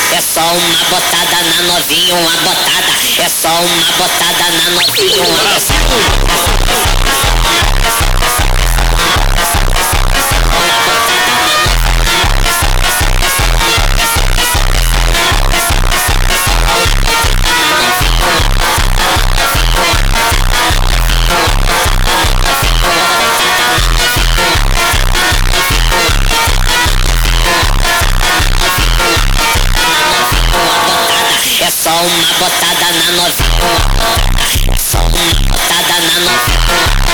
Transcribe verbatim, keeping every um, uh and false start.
É só uma botada na novinha, uma botada. É só uma botada na novinha, uma botada. É só uma botada na novinha, só uma botada na novinha.